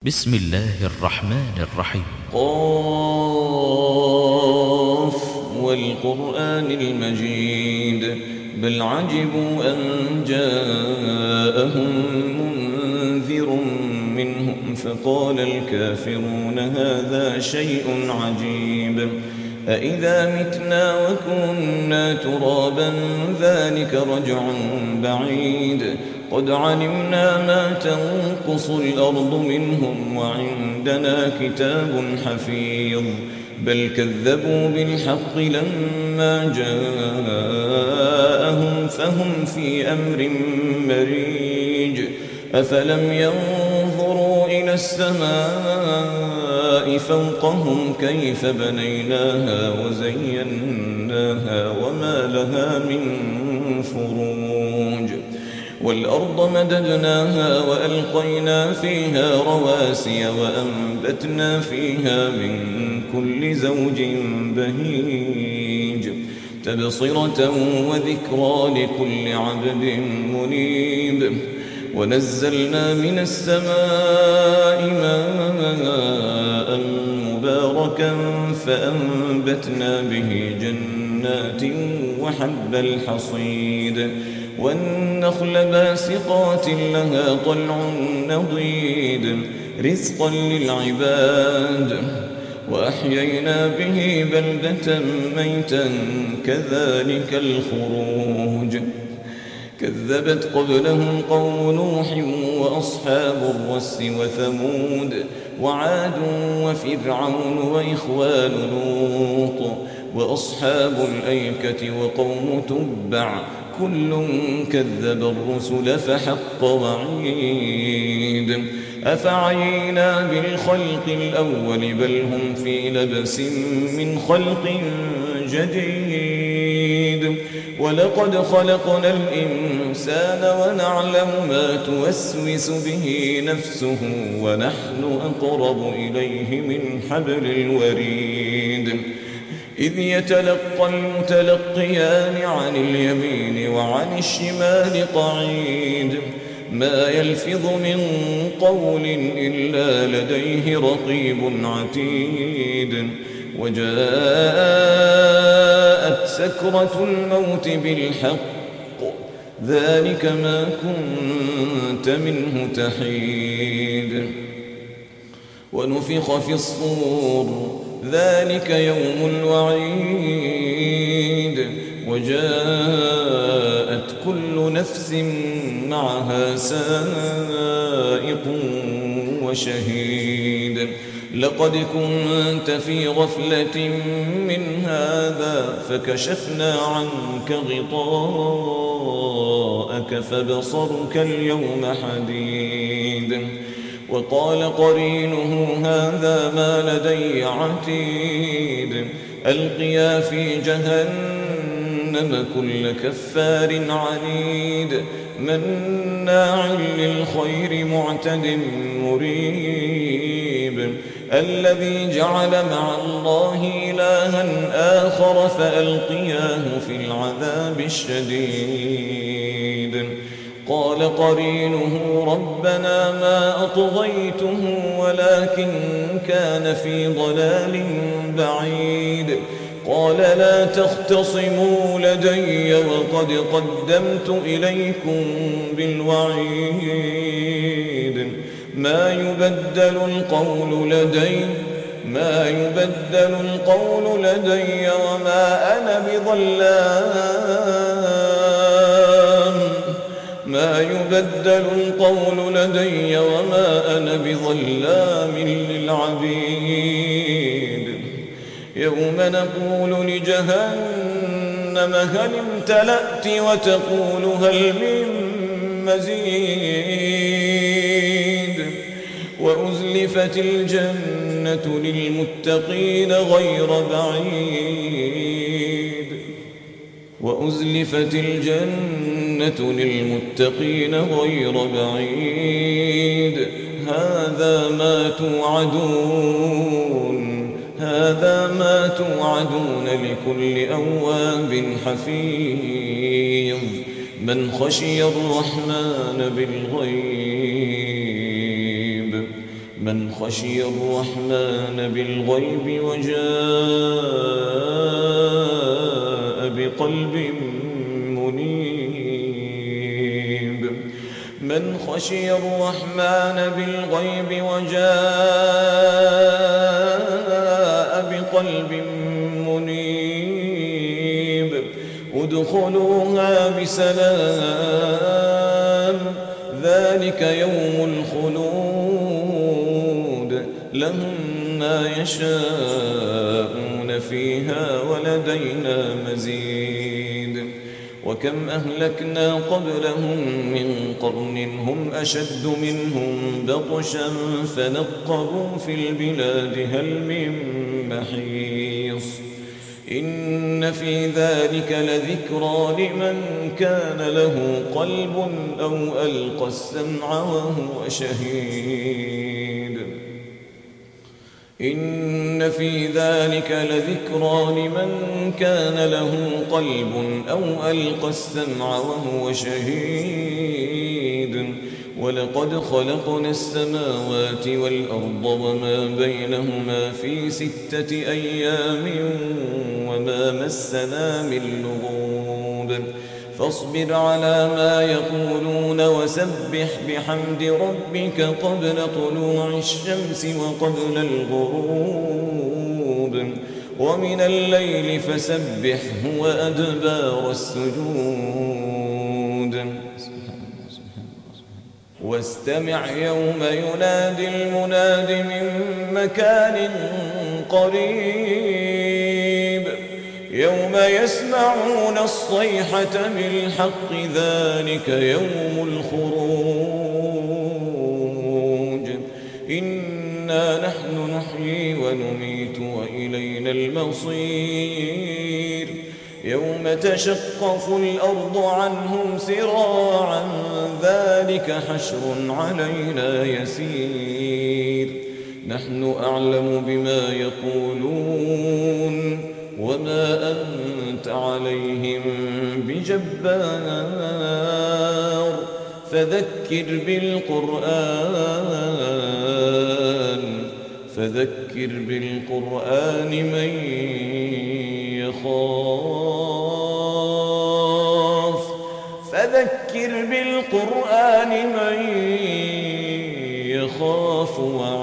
بسم الله الرحمن الرحيم. قاف والقرآن المجيد بل عجبوا أن جاءهم منذر منهم فقال الكافرون هذا شيء عجيب أإذا متنا وكنا ترابا ذلك رجع بعيد قد علمنا ما تنقص الأرض منهم وعندنا كتاب حفيظ بل كذبوا بالحق لما جاءهم فهم في أمر مريج أفلم ينظروا إلى السماء فوقهم كيف بنيناها وزيناها وما لها من فروج والأرض مددناها وألقينا فيها رواسي وأنبتنا فيها من كل زوج بهيج تبصرة وذكرى لكل عبد منيب ونزلنا من السماء ماء مباركا فأنبتنا به جنات وحب الحصيد والنخل باسقات لها طلع نضيد رزقا للعباد وأحيينا به بلدة ميتا كذلك الخروج كذبت قبلهم قوم نوح وأصحاب الرس وثمود وعاد وفرعون وإخوان لوط وأصحاب الأيكة وقوم تبع كل كذب الرسل فحق وعيد أفعينا بالخلق الأول بل هم في لبس من خلق جديد ولقد خلقنا الإنسان ونعلم ما توسوس به نفسه ونحن أقرب إليه من حبل الوريد إذ يتلقى المتلقيان عن اليمين وعن الشمال قعيد ما يلفظ من قول إلا لديه رقيب عتيد وجاءت سكرة الموت بالحق ذلك ما كنت منه تحيد ونفخ في الصور ذلك يوم الوعيد وجاءت كل نفس معها سائق وشهيد لقد كنت في غفلة من هذا فكشفنا عنك غطاءك فبصرك اليوم حديد وقال قرينه هذا ما لدي عتيد ألقيا في جهنم كل كفار عنيد مناع للخير معتد مريب الذي جعل مع الله إلها آخر فألقياه في العذاب الشديد قال قرينه ربنا ما أطغيته ولكن كان في ضلال بعيد قال لا تختصموا لدي وقد قدمت إليكم بالوعيد ما يبدل القول لدي وما أنا بظلام للعبيد يوم نقول لجهنم هل امتلأت وتقول هل من مزيد وأزلفت الجنة للمتقين غير بعيد هذا ما توعدون لكل أواب حفيظ من خشي الرحمن بالغيب من خشي الرحمن بالغيب وجاء بقلب منيب. من خشي الرحمن بالغيب وجاء بقلب منيب ادخلوها بسلام ذلك يوم الخلود لهم ما يشاءون فيها ولدينا مزيد. وكم أهلكنا قبلهم من قرن هم أشد منهم بطشا فنقبوا في البلاد هل من محيص. إن في ذلك لذكرى لمن كان له قلب أو ألقى السمع وهو شهيد. إن في ذلك لذكرى لمن كان له قلب أو ألقى السمع وهو شهيد. ولقد خلقنا السماوات والأرض وما بينهما في 6 أيام وما مسنا من لغوب. فاصبر على ما يقولون وسبح بحمد ربك قبل طلوع الشمس وقبل الغروب ومن الليل فسبحه وأدبار السجود. واستمع يوم ينادي المناد من مكان قريب يوم يسمعون الصيحة بالحق ذلك يوم الخروج. إنا نحن نحيي ونميت وإلينا المصير. يوم تشقق الأرض عنهم سراعا ذلك حشر علينا يسير. نحن أعلم بما يقولون وما أنت عليهم بجبار فذكر بالقرآن من يخاف وعيد.